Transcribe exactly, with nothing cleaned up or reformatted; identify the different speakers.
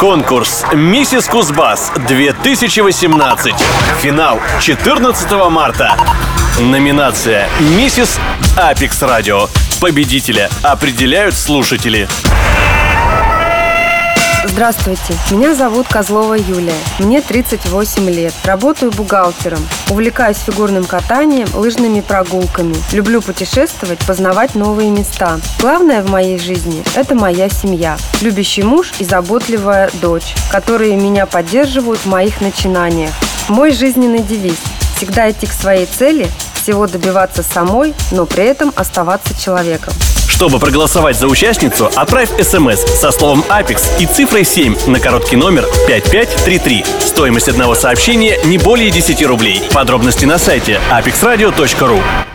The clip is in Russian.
Speaker 1: Конкурс «Миссис Кузбасс-две тысячи восемнадцать». Финал четырнадцатого марта. Номинация «Миссис Апекс Радио». Победителя определяют слушатели.
Speaker 2: Здравствуйте, меня зовут Козлова Юлия. Мне тридцать восемь лет. Работаю бухгалтером. Увлекаюсь фигурным катанием, лыжными прогулками. Люблю путешествовать, познавать новые места. Главное в моей жизни – это моя семья. Любящий муж и заботливая дочь, которые меня поддерживают в моих начинаниях. Мой жизненный девиз – всегда идти к своей цели, всего добиваться самой, но при этом оставаться человеком.
Speaker 1: Чтобы проголосовать за участницу, отправь смс со словом «Апекс» и цифрой семь на короткий номер пять пять три три. Стоимость одного сообщения не более десять рублей. Подробности на сайте апекс радио точка ру.